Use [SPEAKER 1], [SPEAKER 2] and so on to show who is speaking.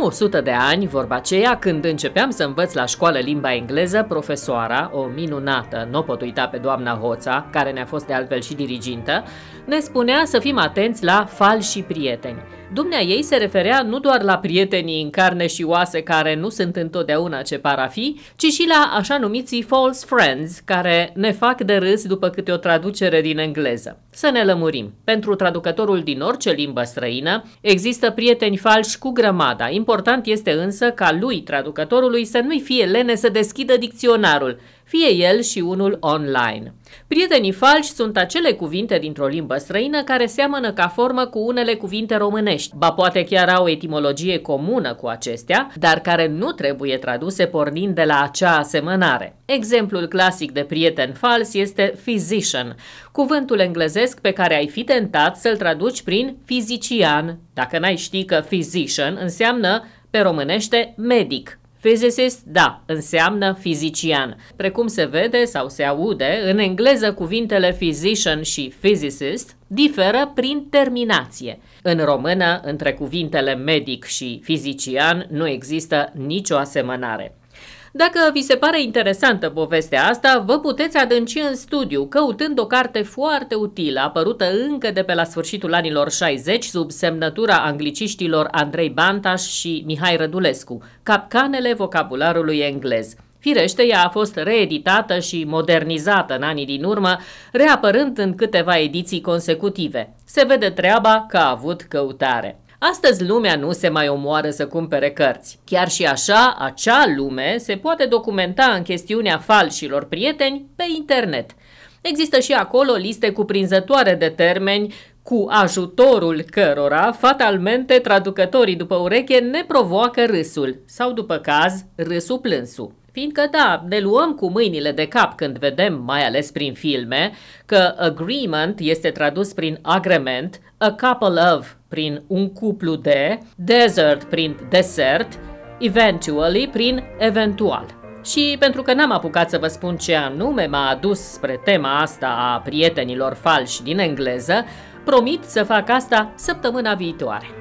[SPEAKER 1] Acum 100 de ani, vorba aceea, când începeam să învăț la școală limba engleză, profesoara, o minunată, n-o pot uita pe doamna Hoța, care ne-a fost de altfel și dirigintă, ne spunea să fim atenți la falși prieteni. Dumnea ei se referea nu doar la prietenii în carne și oase care nu sunt întotdeauna ce par a fi, ci și la așa numiții false friends, care ne fac de râs după câte o traducere din engleză. Să ne lămurim. Pentru traducătorul din orice limbă străină, există prieteni falși cu grămada. Important este însă ca lui, traducătorului, să nu-i fie lene să deschidă dicționarul, fie el și unul online. Prietenii falși sunt acele cuvinte dintr-o limbă străină care seamănă ca formă cu unele cuvinte românești, ba poate chiar au o etimologie comună cu acestea, dar care nu trebuie traduse pornind de la acea asemănare. Exemplul clasic de prieten fals este physician, cuvântul englezesc pe care ai fi tentat să-l traduci prin fizician, dacă n-ai ști că physician înseamnă pe românește medic. Physicist, da, înseamnă fizician. Precum se vede sau se aude, în engleză cuvintele physician și physicist diferă prin terminație. În română, între cuvintele medic și fizician nu există nicio asemănare. Dacă vi se pare interesantă povestea asta, vă puteți adânci în studiu, căutând o carte foarte utilă, apărută încă de pe la sfârșitul anilor 60, sub semnătura angliciștilor Andrei Bantaș și Mihai Rădulescu, Capcanele vocabularului englez. Firește, ea a fost reeditată și modernizată în anii din urmă, reapărând în câteva ediții consecutive. Se vede treaba că a avut căutare. Astăzi lumea nu se mai omoară să cumpere cărți. Chiar și așa, acea lume se poate documenta în chestiunea falșilor prieteni pe internet. Există și acolo liste cuprinzătoare de termeni cu ajutorul cărora, fatalmente, traducătorii după ureche ne provoacă râsul sau, după caz, râsul plânsul. Fiindcă, da, ne luăm cu mâinile de cap când vedem, mai ales prin filme, că agreement este tradus prin agrement, a couple of prin un cuplu de, desert prin desert, eventually prin eventual. Și pentru că n-am apucat să vă spun ce anume m-a adus spre tema asta a prietenilor falși din engleză, promit să fac asta săptămâna viitoare.